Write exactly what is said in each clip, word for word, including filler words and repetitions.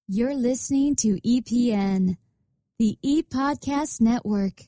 You're listening to E P N, the ePodcast Network.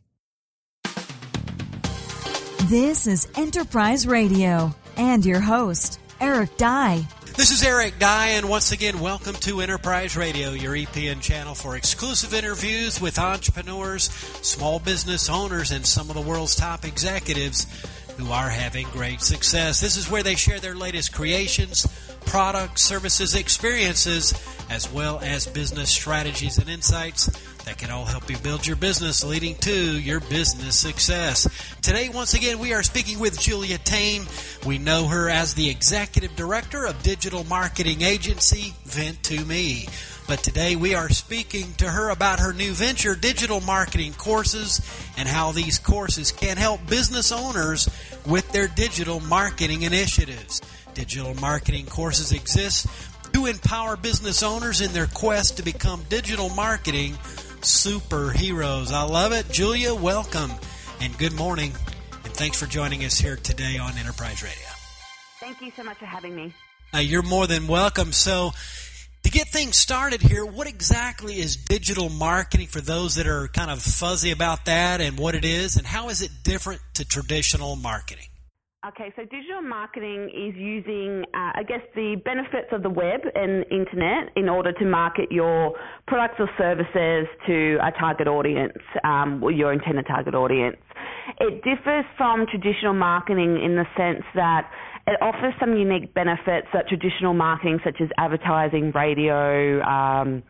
This is Enterprise Radio and your host, Eric Dye. This is Eric Dye, and once again, welcome to Enterprise Radio, your E P N channel for exclusive interviews with entrepreneurs, small business owners, and some of the world's top executives who are having great success. This is where they share their latest creations, products, services, experiences, as well as business strategies and insights that can all help you build your business, leading to your business success. Today, once again, we are speaking with Julia Tame. We know her as the Executive Director of digital marketing agency Vent to Me. But today we are speaking to her about her new venture, digital marketing courses, and how these courses can help business owners with their digital marketing initiatives. Digital marketing courses exist to empower business owners in their quest to become digital marketing superheroes. I love it. Julia, welcome and good morning. And thanks for joining us here today on Enterprise Radio. Thank you so much for having me. Uh, you're more than welcome. So to get things started here, what exactly is digital marketing for those that are kind of fuzzy about that and what it is, and how is it different to traditional marketing? Okay, so digital marketing is using, uh, I guess, the benefits of the web and internet in order to market your products or services to a target audience, um, or your intended target audience. It differs from traditional marketing in the sense that it offers some unique benefits that traditional marketing, such as advertising, radio, um,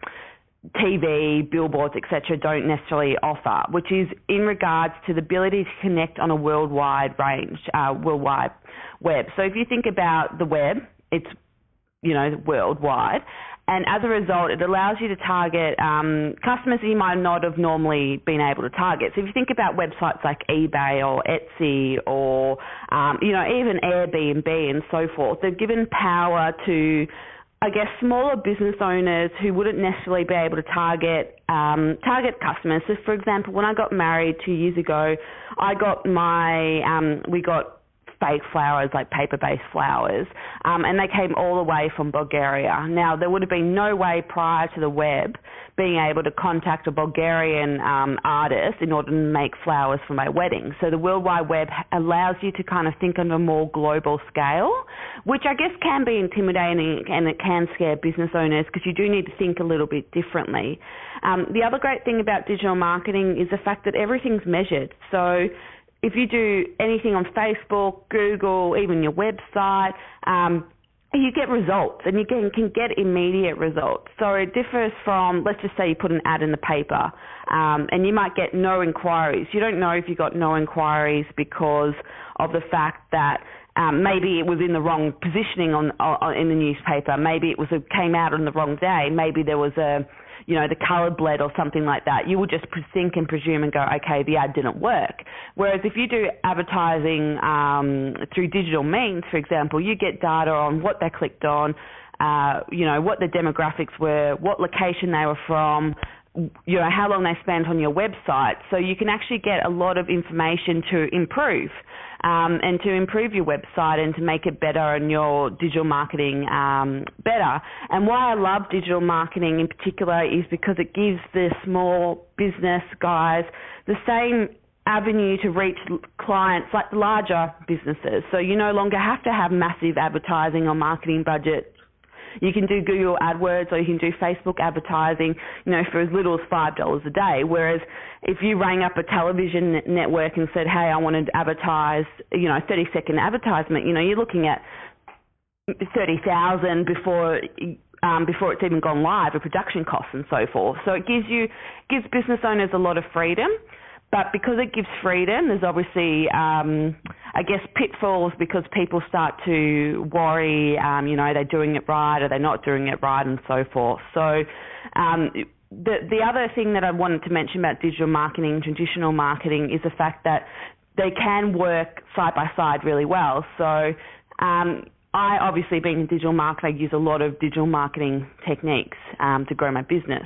T V, billboards, et cetera, don't necessarily offer, which is in regards to the ability to connect on a worldwide range, uh, worldwide web. So if you think about the web, it's, you know, worldwide. And as a result, it allows you to target um, customers that you might not have normally been able to target. So if you think about websites like eBay or Etsy or, um, you know, even Airbnb and so forth, they're given power to, I guess, smaller business owners who wouldn't necessarily be able to target um, target customers. So, for example, when I got married two years ago, I got my um, we got fake flowers, like paper-based flowers, um, and they came all the way from Bulgaria. Now, there would have been no way prior to the web being able to contact a Bulgarian um, artist in order to make flowers for my wedding. So the World Wide Web allows you to kind of think on a more global scale, which I guess can be intimidating and it can scare business owners because you do need to think a little bit differently. Um, the other great thing about digital marketing is the fact that everything's measured. So if you do anything on Facebook, Google, even your website, um, you get results, and you can, can get immediate results. So it differs from, let's just say you put an ad in the paper, um, and you might get no inquiries. You don't know if you got no inquiries because of the fact that um, maybe it was in the wrong positioning on, on in the newspaper. Maybe it was a, came out on the wrong day. Maybe there was a you know, the colour bled or something like that. You will just think and presume and go, okay, the ad didn't work. Whereas if you do advertising um, through digital means, for example, you get data on what they clicked on, uh, you know, what the demographics were, what location they were from, you know, how long they spent on your website. So you can actually get a lot of information to improve um, and to improve your website and to make it better and your digital marketing um, better. And why I love digital marketing in particular is because it gives the small business guys the same avenue to reach clients like larger businesses. So you no longer have to have massive advertising or marketing budgets. You can do Google AdWords or you can do Facebook advertising, you know, for as little as five dollars a day. Whereas if you rang up a television network and said, hey, I wanted to advertise, you know, thirty second advertisement, you know, you're looking at thirty thousand before um, before it's even gone live, with production costs and so forth. So it gives you gives business owners a lot of freedom. But because it gives freedom, there's obviously, um, I guess, pitfalls because people start to worry, um, you know, are they doing it right? Are they not doing it right? And so forth. So um, the, the other thing that I wanted to mention about digital marketing, traditional marketing, is the fact that they can work side by side really well. So um, I, obviously, being in digital marketing, I use a lot of digital marketing techniques um, to grow my business.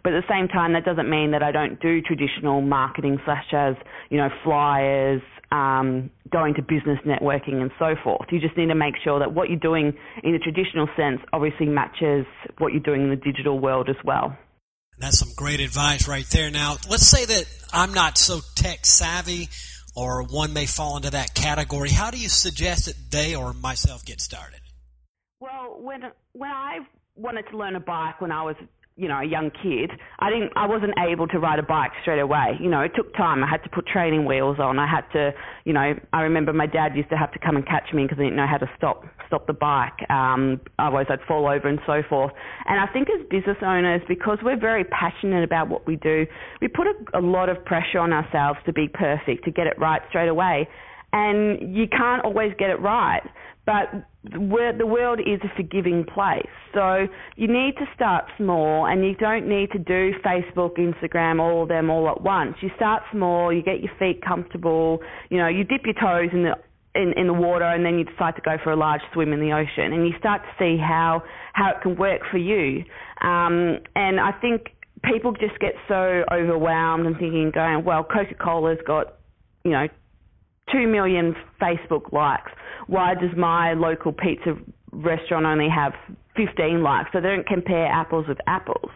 But at the same time, that doesn't mean that I don't do traditional marketing such as, you know, flyers, um, going to business networking and so forth. You just need to make sure that what you're doing in a traditional sense obviously matches what you're doing in the digital world as well. That's some great advice right there. Now, let's say that I'm not so tech savvy, or one may fall into that category. How do you suggest that they or myself get started? Well, when when I wanted to learn a bike when I was, you know, a young kid, I didn't, I wasn't able to ride a bike straight away. You know, it took time. I had to put training wheels on. I had to, you know, I remember my dad used to have to come and catch me because he didn't know how to stop stop the bike. Um, otherwise I'd fall over and so forth. And I think as business owners, because we're very passionate about what we do, we put a, a lot of pressure on ourselves to be perfect, to get it right straight away. And you can't always get it right. But the world is a forgiving place. So you need to start small, and you don't need to do Facebook, Instagram, all of them all at once. You start small, you get your feet comfortable, you know, you dip your toes in the in, in the water, and then you decide to go for a large swim in the ocean, and you start to see how, how it can work for you. Um, and I think people just get so overwhelmed and thinking, going, well, Coca-Cola's got, you know, two million Facebook likes. Why does my local pizza restaurant only have fifteen likes? So they don't compare apples with apples.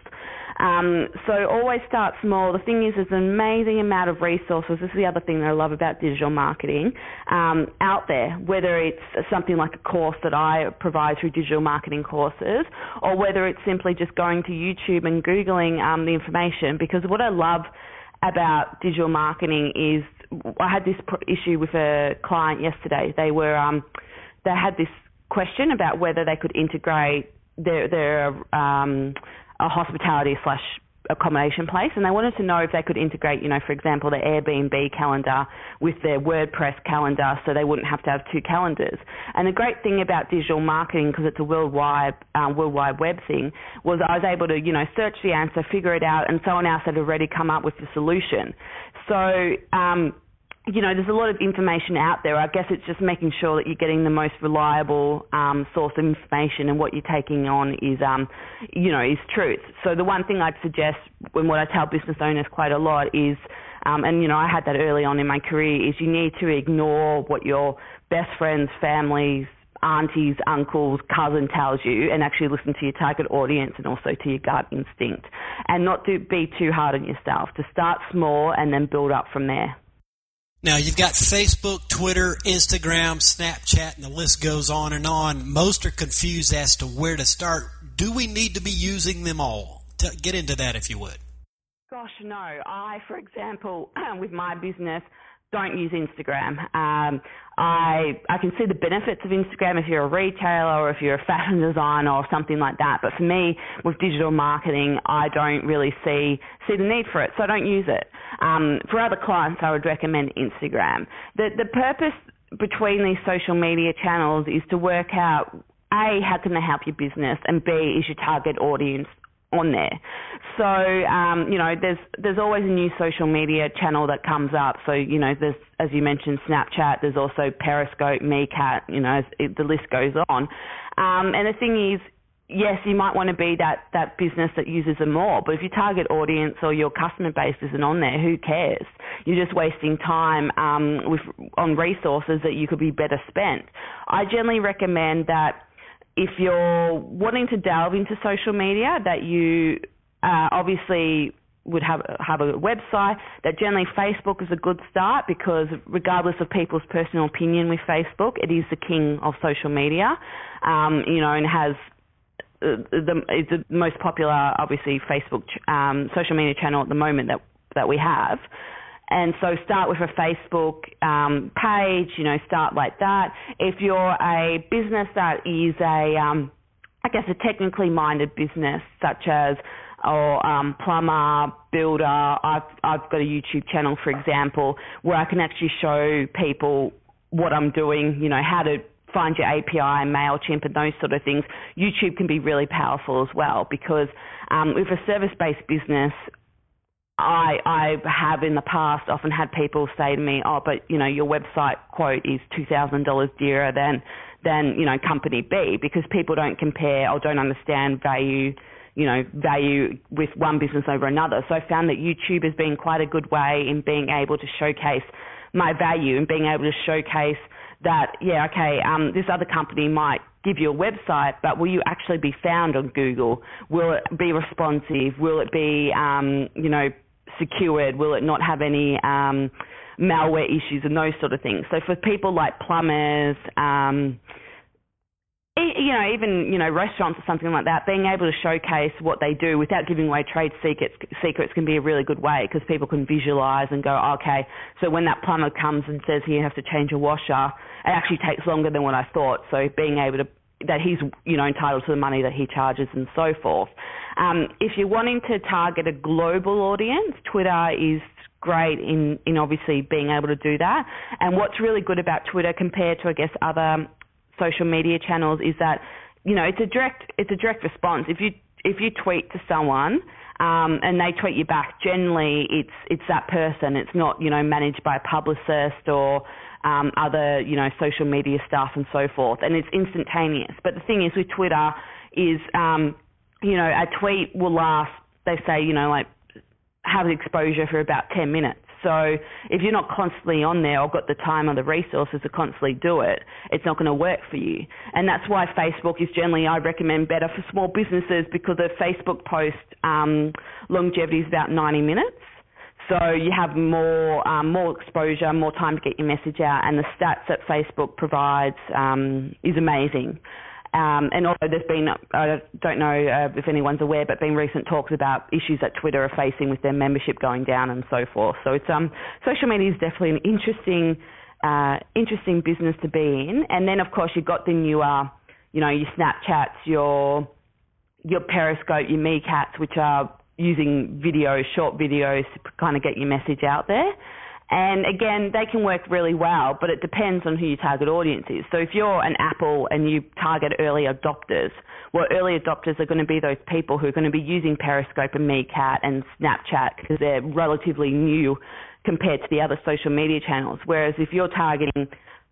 Um, so always start small. The thing is, there's an amazing amount of resources. This is the other thing that I love about digital marketing um, out there, whether it's something like a course that I provide through digital marketing courses, or whether it's simply just going to YouTube and Googling um, the information. Because what I love about digital marketing is, I had this issue with a client yesterday. They were um, they had this question about whether they could integrate their their um, a hospitality slash accommodation place, and they wanted to know if they could integrate, you know, for example, the Airbnb calendar with their WordPress calendar, so they wouldn't have to have two calendars. And the great thing about digital marketing, because it's a worldwide uh, worldwide web thing, was I was able to, you know, search the answer, figure it out, and someone else had already come up with the solution. So, um, you know, there's a lot of information out there. I guess it's just making sure that you're getting the most reliable um, source of information, and what you're taking on is, um, you know, is truth. So the one thing I'd suggest, and what I tell business owners quite a lot is, um, and, you know, I had that early on in my career, is you need to ignore what your best friends, families, aunties, uncles, cousin tells you, and actually listen to your target audience and also to your gut instinct, and not to be too hard on yourself. To start small and then build up from there. Now, you've got Facebook, Twitter, Instagram, Snapchat, and the list goes on and on. Most are confused as to where to start. Do we need to be using them all? Get into that if you would. Gosh, no. I, for example, with my business, don't use Instagram. Um, I I can see the benefits of Instagram if you're a retailer or if you're a fashion designer or something like that. But for me, with digital marketing, I don't really see see the need for it, so I don't use it. Um, for other clients, I would recommend Instagram. The the purpose between these social media channels is to work out, A, how can they help your business, and B, is your target audience on there. So, um, you know, there's there's always a new social media channel that comes up. So, you know, there's, as you mentioned, Snapchat. There's also Periscope, Meerkat, you know, it, the list goes on. Um, and the thing is, yes, you might want to be that, that business that uses them more, but if your target audience or your customer base isn't on there, who cares? You're just wasting time um, with on resources that you could be better spent. I generally recommend that if you're wanting to delve into social media, that you uh, obviously would have have a website. That generally Facebook is a good start, because regardless of people's personal opinion with Facebook, it is the king of social media, um, you know, and has uh, the it's the most popular, obviously, Facebook um, social media channel at the moment that that we have. And so start with a Facebook um, page, you know, start like that. If you're a business that is a, um, I guess, a technically minded business, such as or um, plumber, builder, I've, I've got a YouTube channel, for example, where I can actually show people what I'm doing, you know, how to find your A P I and MailChimp and those sort of things. YouTube can be really powerful as well, because um, with a service-based business, I, I have in the past often had people say to me, oh, but, you know, your website quote is two thousand dollars dearer than, than, you know, company B, because people don't compare or don't understand value you know, value with one business over another. So I found that YouTube has been quite a good way in being able to showcase my value and being able to showcase that, yeah, okay, um, this other company might give you a website, but will you actually be found on Google? Will it be responsive? Will it be, um, you know, secured? Will it not have any um, malware issues and those sort of things? So for people like plumbers, um, you know, even, you know, restaurants or something like that, being able to showcase what they do without giving away trade secrets, secrets can be a really good way because people can visualize and go, okay, so when that plumber comes and says he has to change a washer, it actually takes longer than what I thought. So being able to, that he's, you know, entitled to the money that he charges and so forth. Um, if you're wanting to target a global audience, Twitter is great in, in obviously being able to do that. And what's really good about Twitter compared to, I guess, other social media channels is that, you know, it's a direct it's a direct response. If you if you tweet to someone um, and they tweet you back, generally it's it's that person. It's not, you know, managed by a publicist or um, other, you know, social media stuff and so forth. And it's instantaneous. But the thing is with Twitter is, um, you know, a tweet will last, they say, you know, like have exposure for about ten minutes. So if you're not constantly on there or got the time or the resources to constantly do it, it's not going to work for you. And that's why Facebook is generally, I recommend, better for small businesses because a Facebook post um, longevity is about ninety minutes. So you have more um, more exposure, more time to get your message out, and the stats that Facebook provides um, is amazing. Um, and also there's been, I don't know uh, if anyone's aware, but been recent talks about issues that Twitter are facing with their membership going down and so forth. So it's um, social media is definitely an interesting, uh, interesting business to be in. And then, of course, you've got the newer, you know, your Snapchats, your your Periscope, your Meerkats, which are using videos, short videos to kind of get your message out there. And again, they can work really well, but it depends on who your target audience is. So if you're an Apple and you target early adopters, well, early adopters are going to be those people who are going to be using Periscope and Meerkat and Snapchat because they're relatively new compared to the other social media channels. Whereas if you're targeting,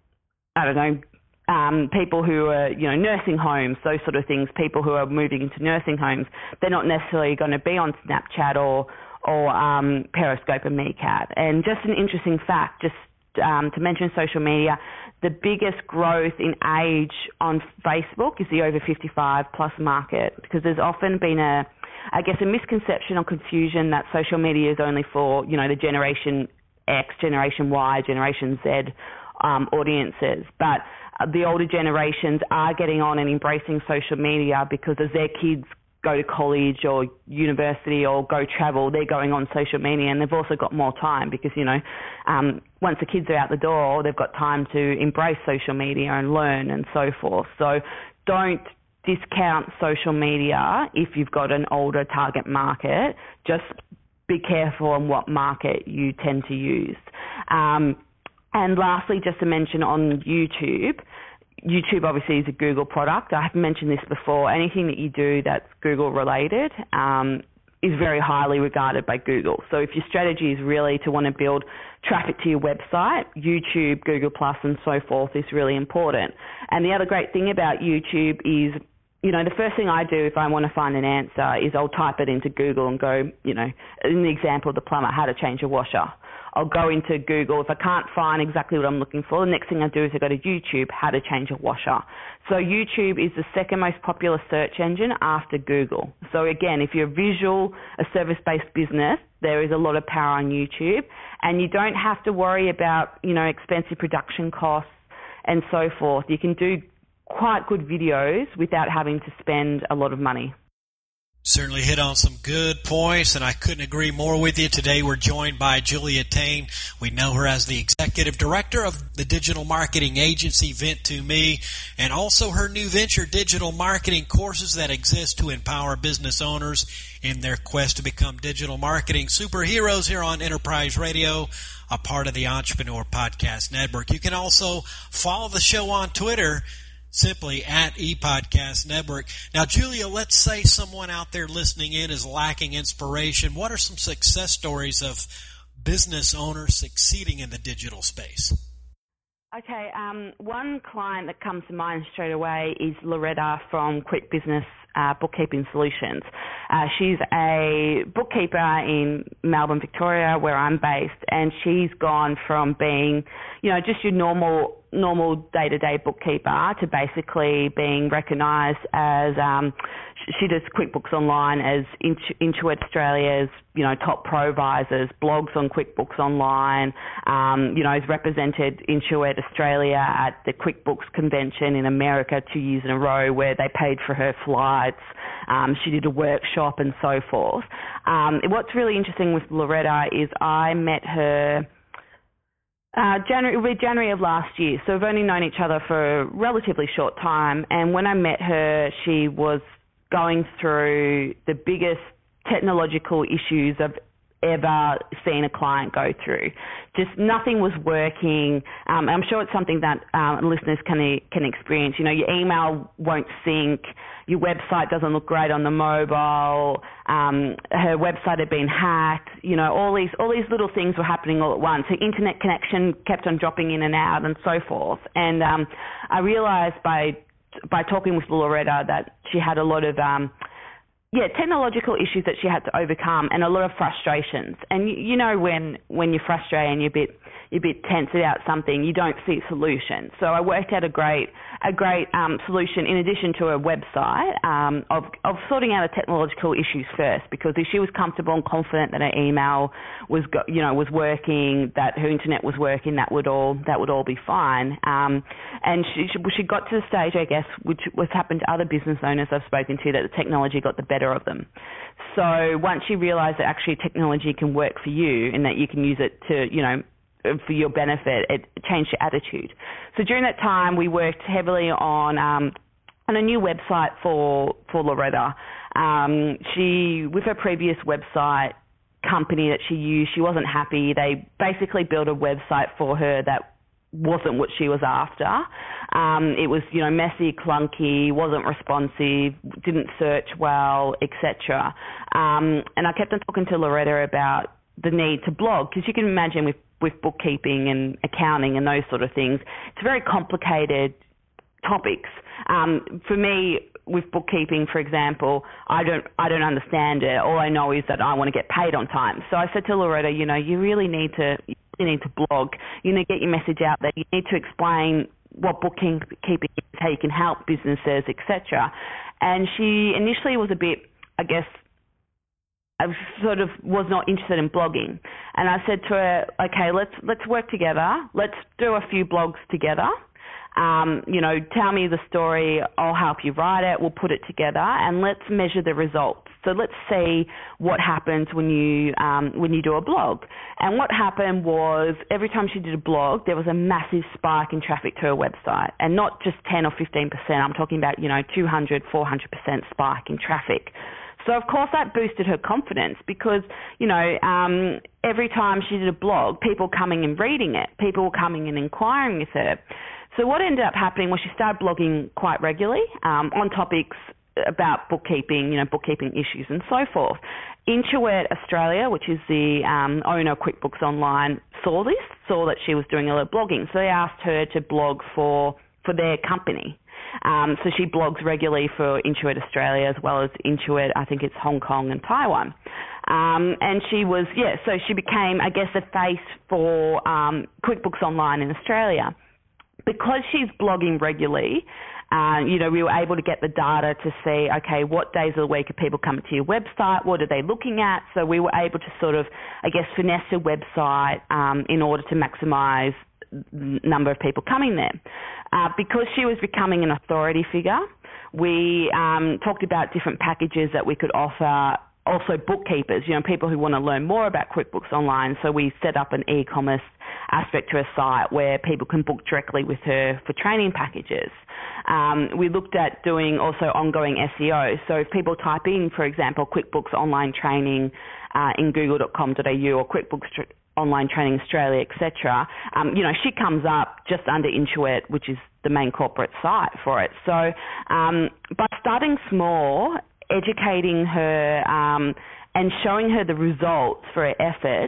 I don't know, um, people who are, you know, nursing homes, those sort of things, people who are moving into nursing homes, they're not necessarily going to be on Snapchat or or um, Periscope and Meerkat. And just an interesting fact, just um, to mention social media, the biggest growth in age on Facebook is the over fifty-five plus market because there's often been a, I guess, a misconception or confusion that social media is only for, you know, the Generation X, Generation Y, Generation Z um, audiences. But the older generations are getting on and embracing social media because as their kids go to college or university or go travel, they're going on social media, and they've also got more time because, you know, um, once the kids are out the door, they've got time to embrace social media and learn and so forth. So don't discount social media if you've got an older target market. Just be careful on what market you tend to use. Um, and lastly, just to mention on YouTube, YouTube obviously is a Google product. I have mentioned this before. Anything that you do that's Google related um, is very highly regarded by Google. So if your strategy is really to want to build traffic to your website, YouTube, Google Plus and so forth is really important. And the other great thing about YouTube is, you know, the first thing I do if I want to find an answer is I'll type it into Google and go, you know, in the example of the plumber, how to change a washer. I'll go into Google. If I can't find exactly what I'm looking for, the next thing I do is I go to YouTube, how to change a washer. So YouTube is the second most popular search engine after Google. So again, if you're a visual, a service-based business, there is a lot of power on YouTube, and you don't have to worry about, you know, expensive production costs and so forth. You can do quite good videos without having to spend a lot of money. Certainly hit on some good points, and I couldn't agree more with you. Today we're joined by Julia Tane. We know her as the Executive Director of the digital marketing agency Vent to Me, and also her new venture, Digital Marketing Courses, that exist to empower business owners in their quest to become digital marketing superheroes here on Enterprise Radio, a part of the Entrepreneur Podcast Network. You can also follow the show on Twitter, simply at ePodcast Network. Now, Julia, let's say someone out there listening in is lacking inspiration. What are some success stories of business owners succeeding in the digital space? Okay, um, one client that comes to mind straight away is Loretta from Quick Business uh, Bookkeeping Solutions. Uh, she's a bookkeeper in Melbourne, Victoria, where I'm based, and she's gone from being, you know, just your normal normal day-to-day bookkeeper to basically being recognised as, um, she does QuickBooks Online as Intuit Australia's, you know, top provisors, blogs on QuickBooks Online, um, you know, has represented Intuit Australia at the QuickBooks convention in America two years in a row where they paid for her flights. Um, she did a workshop and so forth. Um, what's really interesting with Loretta is I met her Uh, January, January of last year, so we've only known each other for a relatively short time, and when I met her, she was going through the biggest technological issues I've ever seen a client go through. Just nothing was working. Um, I'm sure it's something that uh, listeners can can experience. You know, your email won't sync, your website doesn't look great on the mobile, um, her website had been hacked. You know, all these all these little things were happening all at once. Her internet connection kept on dropping in and out, and so forth. And um, I realised by by talking with Loretta that she had a lot of um, yeah, technological issues that she had to overcome and a lot of frustrations. And you, you know when, when you're frustrated and you're a bit you're a bit tense about something, you don't see solutions. So I worked out a great a great um, solution in addition to a website um, of of sorting out the technological issues first, because if she was comfortable and confident that her email was go, you know was working, that her internet was working, that would all that would all be fine. Um, and she she got to the stage, I guess, which was happened to other business owners I've spoken to, that the technology got the better of them. So once you realise that actually technology can work for you and that you can use it to, you know, for your benefit, it changed your attitude. So during that time, we worked heavily on um, on a new website for for Loretta. Um, she, with her previous website company that she used, she wasn't happy. They basically built a website for her that wasn't what she was after. Um, it was, you know, messy, clunky, wasn't responsive, didn't search well, et cetera. Um, and I kept on talking to Loretta about the need to blog, because you can imagine with, with bookkeeping and accounting and those sort of things, it's very complicated topics. Um, for me, with bookkeeping, for example, I don't I don't understand it. All I know is that I want to get paid on time. So I said to Loretta, you know, you really need to you need to blog. You need to get your message out there. You need to explain what bookkeeping is, how you can help businesses, et cetera. And she initially was a bit, I guess, I sort of was not interested in blogging. And I said to her, okay, let's let's work together. Let's do a few blogs together. Um, you know, tell me the story, I'll help you write it, we'll put it together, and let's measure the results. So let's see what happens when you um, when you do a blog. And what happened was every time she did a blog, there was a massive spike in traffic to her website, and not just ten or fifteen percent. I'm talking about, you know, two hundred, four hundred percent spike in traffic. So, of course, that boosted her confidence because, you know, um, every time she did a blog, people coming and reading it, people were coming and inquiring with her. So what ended up happening was she started blogging quite regularly um, on topics about bookkeeping, you know, bookkeeping issues and so forth. Intuit Australia, which is the um, owner of QuickBooks Online, saw this, saw that she was doing a lot of blogging. So they asked her to blog for, for their company. Um, so she blogs regularly for Intuit Australia as well as Intuit, I think it's Hong Kong and Taiwan. Um, and she was, yeah, so she became, I guess, a face for um, QuickBooks Online in Australia. Because she's blogging regularly, uh, you know, we were able to get the data to see, okay, what days of the week are people coming to your website? What are they looking at? So we were able to sort of, I guess, finesse the website um, in order to maximise the number of people coming there. Uh, because she was becoming an authority figure, we um, talked about different packages that we could offer. Also bookkeepers, you know, people who want to learn more about QuickBooks Online. So we set up an e-commerce aspect to her site where people can book directly with her for training packages. Um, we looked at doing also ongoing S E O. So if people type in, for example, QuickBooks Online Training uh, in google dot com dot a u or QuickBooks Tr- Online Training Australia, et cetera, um, you know, she comes up just under Intuit, which is the main corporate site for it. So um, by starting small, educating her um, and showing her the results for her efforts,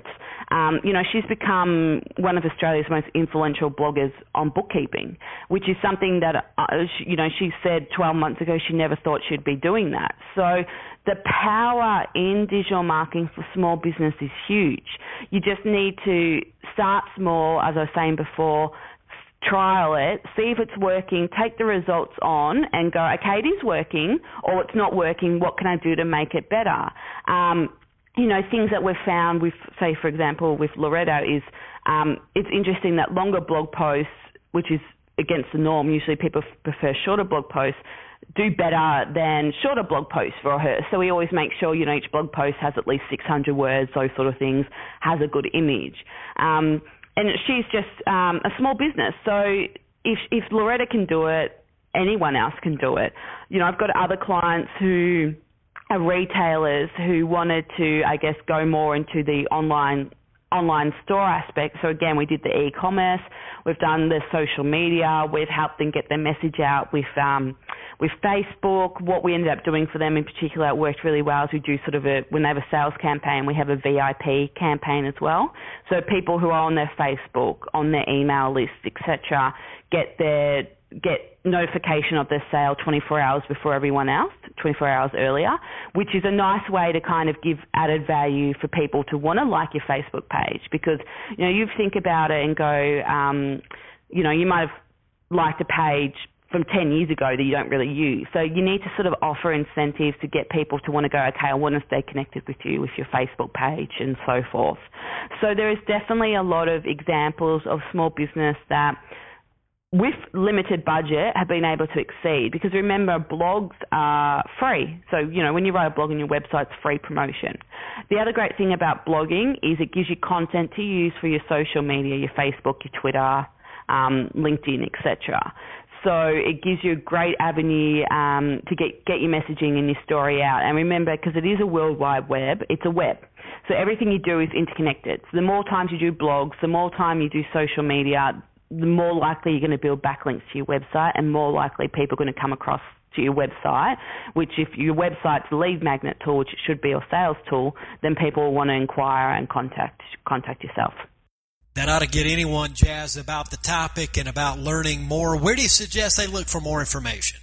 Um, you know, she's become one of Australia's most influential bloggers on bookkeeping, which is something that, uh, she, you know, she said twelve months ago she never thought she'd be doing that. So the power in digital marketing for small business is huge. You just need to start small, as I was saying before, trial it, see if it's working, take the results on and go, okay, it is working, or it's not working, what can I do to make it better? Um, you know, things that we've found with, say, for example, with Loretta is um, it's interesting that longer blog posts, which is against the norm, usually people prefer shorter blog posts, do better than shorter blog posts for her. So we always make sure, you know, each blog post has at least six hundred words, those sort of things, has a good image. Um, And she's just um, a small business. So if if Loretta can do it, anyone else can do it. You know, I've got other clients who are retailers who wanted to, I guess, go more into the online online store aspect. So again, we did the e-commerce, we've done the social media, we've helped them get their message out with um, with Facebook. What we ended up doing for them in particular, it worked really well, is we do sort of a, when they have a sales campaign, we have a V I P campaign as well. So people who are on their Facebook, on their email list, et cetera, get their get notification of their sale twenty-four hours before everyone else, twenty-four hours earlier, which is a nice way to kind of give added value for people to want to like your Facebook page, because, you know, you think about it and go, um, you know, you might have liked a page from ten years ago that you don't really use. So you need to sort of offer incentives to get people to want to go, okay, I want to stay connected with you, with your Facebook page and so forth. So there is definitely a lot of examples of small business that with limited budget have been able to exceed, because remember, blogs are free. So, you know, when you write a blog on your website, it's free promotion. The other great thing about blogging is it gives you content to use for your social media, your Facebook, your Twitter, um, LinkedIn, et cetera. So it gives you a great avenue um, to get, get your messaging and your story out. And remember, because it is a World Wide Web, it's a web. So everything you do is interconnected. So the more times you do blogs, the more time you do social media, the more likely you're going to build backlinks to your website, and more likely people are going to come across to your website, which if your website's a lead magnet tool, which it should be, or sales tool, then people will want to inquire and contact contact yourself. That ought to get anyone jazzed about the topic and about learning more. Where do you suggest they look for more information?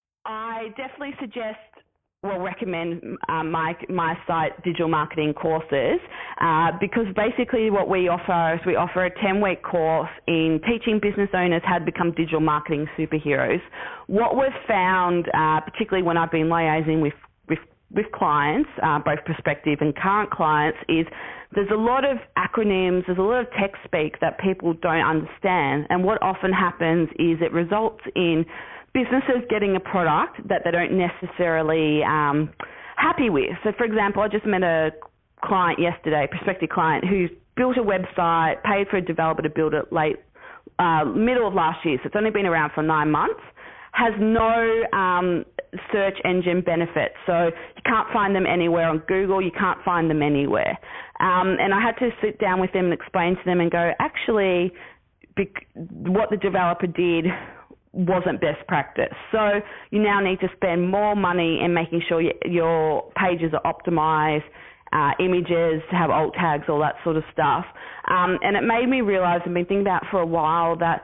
I definitely suggest, well, recommend um, my my site, Digital Marketing Courses, uh, because basically what we offer is we offer a ten-week course in teaching business owners how to become digital marketing superheroes. What we've found, uh, particularly when I've been liaising with, with, with clients, uh, both prospective and current clients, is there's a lot of acronyms, there's a lot of tech speak that people don't understand, and what often happens is it results in businesses getting a product that they don't necessarily um, happy with. So, for example, I just met a client yesterday, prospective client, who's built a website, paid for a developer to build it late, uh, middle of last year, so it's only been around for nine months, has no um, search engine benefits. So you can't find them anywhere on Google, you can't find them anywhere. Um, and I had to sit down with them and explain to them and go, actually, bec- what the developer did wasn't best practice. So you now need to spend more money in making sure y- your pages are optimized, uh, images, have alt tags, all that sort of stuff. Um, and it made me realize, I've been thinking about for a while, that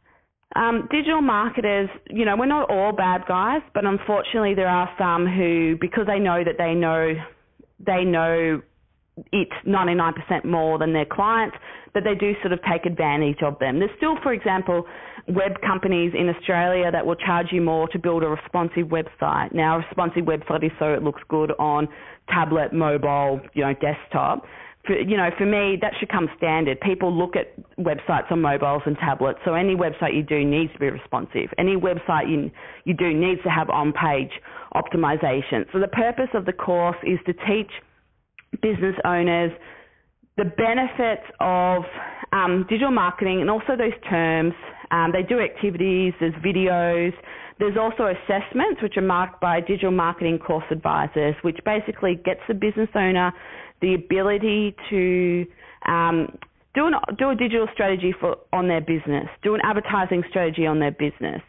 um, digital marketers, you know, we're not all bad guys, but unfortunately there are some who, because they know that they know, they know it ninety-nine percent more than their clients, that they do sort of take advantage of them. There's still, for example, web companies in Australia that will charge you more to build a responsive website. Now, a responsive website is so it looks good on tablet, mobile, you know, desktop. For, you know, for me, that should come standard. People look at websites on mobiles and tablets, so any website you do needs to be responsive. Any website you, you do needs to have on-page optimization. So the purpose of the course is to teach business owners the benefits of um, digital marketing and also those terms. Um, they do activities, there's videos, there's also assessments which are marked by digital marketing course advisors, which basically gets the business owner the ability to um, do, an, do a digital strategy for on their business, do an advertising strategy on their business,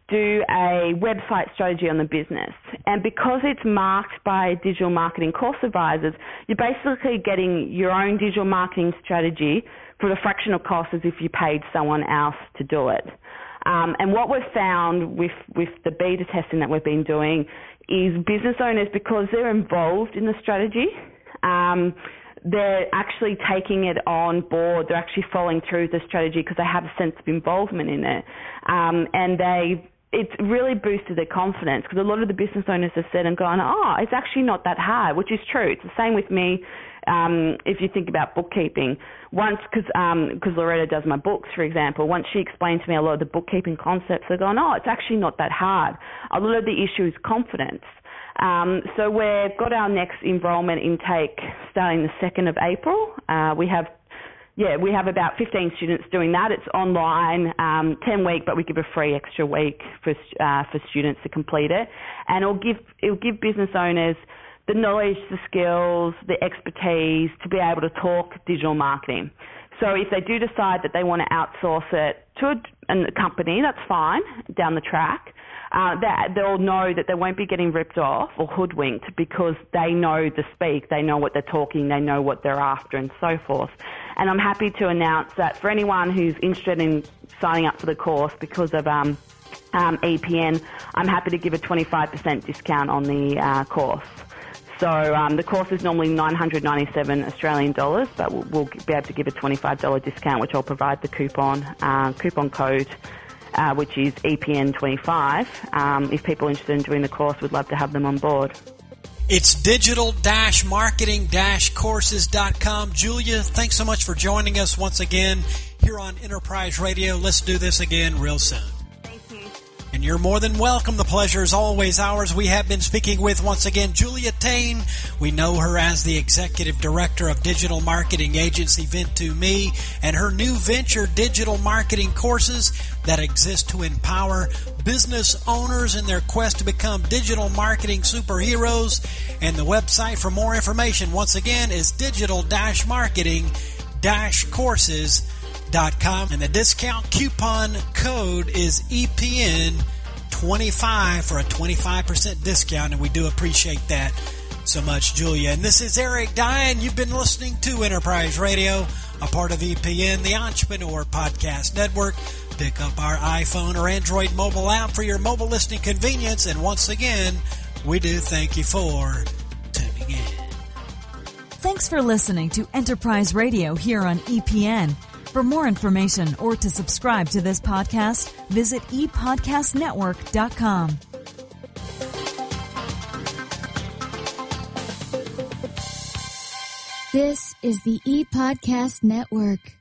do a website strategy on the business. And because it's marked by digital marketing course advisors, you're basically getting your own digital marketing strategy for the fractional cost as if you paid someone else to do it. Um, and what we've found with, with the beta testing that we've been doing is business owners, because they're involved in the strategy, um, they're actually taking it on board. They're actually following through the strategy because they have a sense of involvement in it. Um, and they it's really boosted their confidence, because a lot of the business owners have said and gone, oh, it's actually not that hard, which is true. It's the same with me. Um, if you think about bookkeeping, once, because um, because Loretta does my books, for example, once she explained to me a lot of the bookkeeping concepts, they're going, oh, it's actually not that hard. A lot of the issue is confidence. Um, so we've got our next enrolment intake starting the second of April. Uh, we have Yeah, we have about fifteen students doing that. It's online, um, ten week, but we give a free extra week for uh, for students to complete it, and it'll give it'll give business owners the knowledge, the skills, the expertise to be able to talk digital marketing. So if they do decide that they want to outsource it to a, a company, that's fine down the track. Uh, that they'll know that they won't be getting ripped off or hoodwinked, because they know the speak, they know what they're talking, they know what they're after, and so forth. And I'm happy to announce that for anyone who's interested in signing up for the course because of um, um, E P N, I'm happy to give a twenty-five percent discount on the uh, course. So um, the course is normally nine hundred ninety-seven Australian dollars, but we'll, we'll be able to give a twenty-five dollars discount, which I'll provide the coupon uh, coupon code, uh, which is E P N twenty-five. Um, if people are interested in doing the course, we'd love to have them on board. It's digital marketing courses dot com. Julia, thanks so much for joining us once again here on Enterprise Radio. Let's do this again real soon. And you're more than welcome. The pleasure is always ours. We have been speaking with, once again, Julia Tain. We know her as the Executive Director of digital marketing agency Vent to Me, and her new venture, Digital Marketing Courses, that exist to empower business owners in their quest to become digital marketing superheroes. And the website for more information, once again, is digital marketing courses dot com, and the discount coupon code is E P N twenty-five for a twenty-five percent discount, and we do appreciate that so much, Julia. And this is Eric Dye, and you've been listening to Enterprise Radio, a part of E P N, the Entrepreneur Podcast Network. Pick up our iPhone or Android mobile app for your mobile listening convenience, and once again, we do thank you for tuning in. Thanks for listening to Enterprise Radio here on E P N. For more information or to subscribe to this podcast, visit e podcast network dot com. This is the E-Podcast Network.